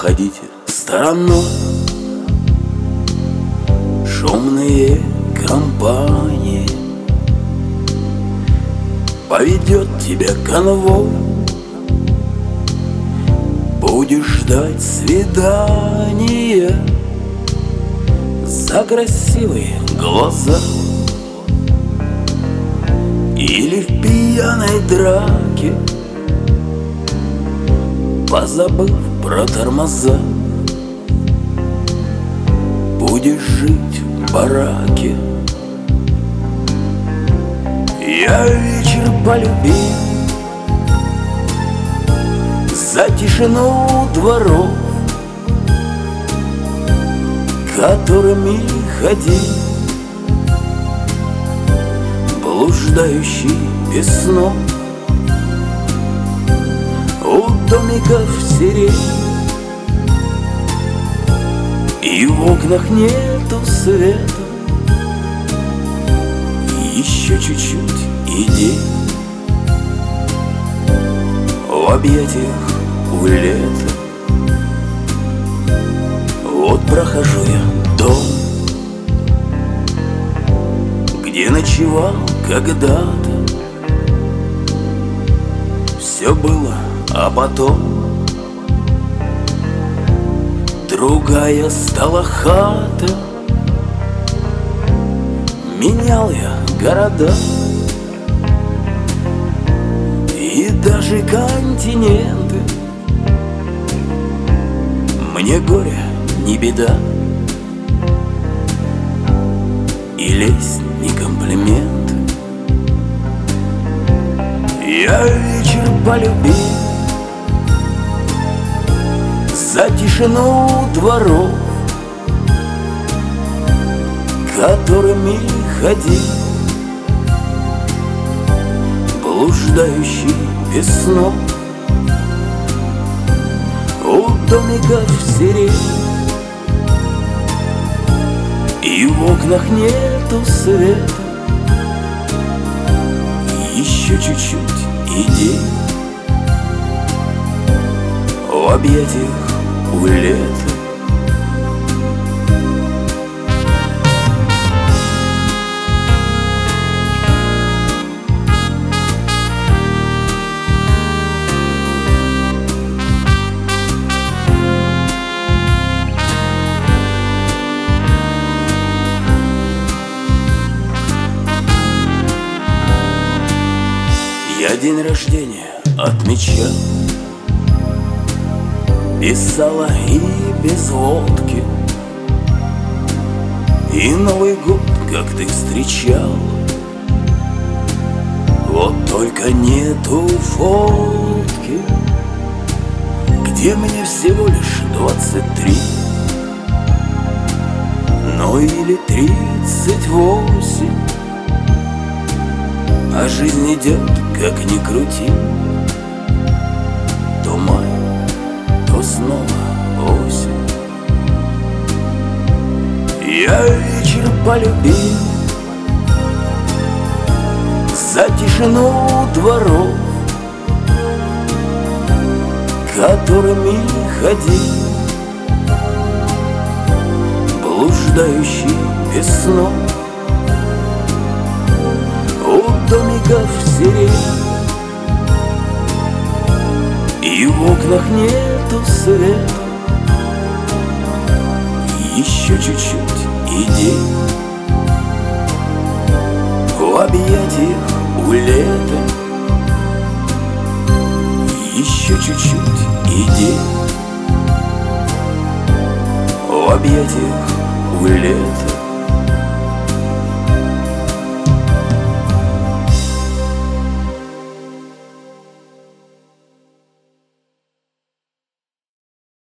обходите стороной шумные компании. Поведет тебя конвой, будешь ждать свидания за красивые глаза. Или в пьяной драке, позабыв про тормоза, будешь жить в бараке. Я вечер полюбил за тишину дворов, которыми ходил блуждающий без снов. У домиков сирень, и в окнах нету света. Еще чуть-чуть и день в объятиях у лета. Вот прохожу я дом, где ночевал когда-то. Все было, а потом другая стала хата. Менял я города и даже континенты. Мне горе не беда, и лесть не комплимент. Я вечер полюбил за тишину дворов, которыми ходил блуждающий без снов. У домиков сирень, и в окнах нету света. Еще чуть-чуть и день в объятиях у лета. Я день рождения отмечал без сала и без водки, и Новый год, как ты встречал. Вот только нету фотки, где мне всего лишь 23, ну или 38. А жизнь идет, как ни крути, то май, то снова осень. Я вечер полюбил за тишину дворов, которыми ходил блуждающий без снов. У домиков сирень, и в окнах нету света. Еще чуть-чуть и день в объятиях у лета. Еще чуть-чуть и день в объятиях у лета.